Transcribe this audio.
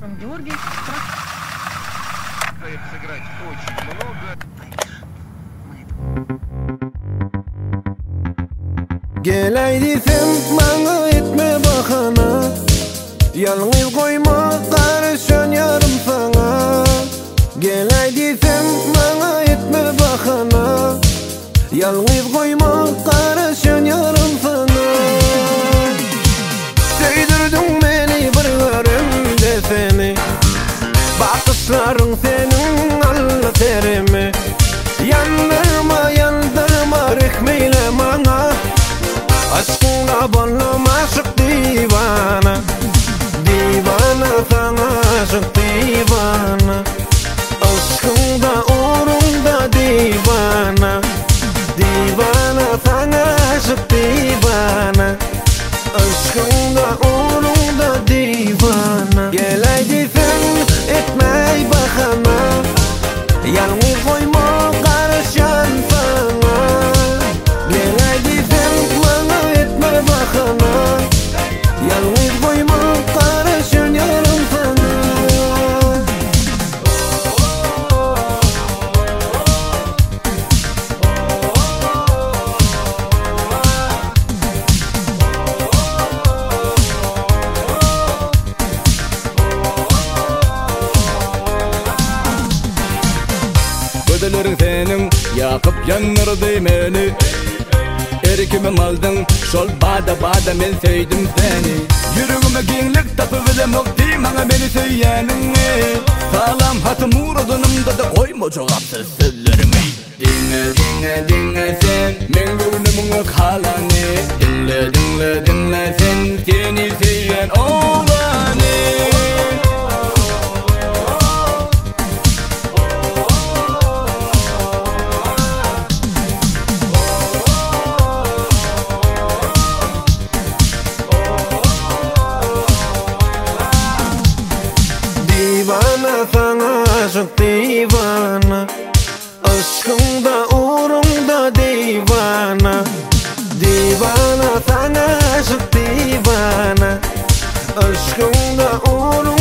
Артем Георгий. Сыграть очень много. Gelaydi sen bana etme bahana, yalnız koyma karışan yarım sana. Gelaydi sen bana etme bahana, yalnız koyma karışan yarım sana. Sevdirdin beni bir görümde seni, bakışların senin Allah terimi. Yandırma yandırma rekmeyle bana, aşkına bollum aşık divana. Divana sana aşık divana, aşkında uğrunda divana. Divana sana aşık divana, aşkında uğrunda divana. Gelaydi sen etmey bahana, yalnız koyma karışan sana. Gelaydi sen bana etme bahana, yalnız koyma karışan yarım sana. Gözlerin senin yakıp yanırdı beni. Erkimim aldın şol bada bada men sevdim seni. Yüreğime genlik tapıvele mokti bana beni söyleyenini. Sağlam hatım uğradınımda da koyma cevapsız sözlerimi. Dinle dinle dinle sen men gönlümün kalanı. Dinle dinle dinle sen seni söyleyen olanı. Divana sana aşık divana, aşkında uğrunda divana. Divana sana aşık divana, aşkında uğrunda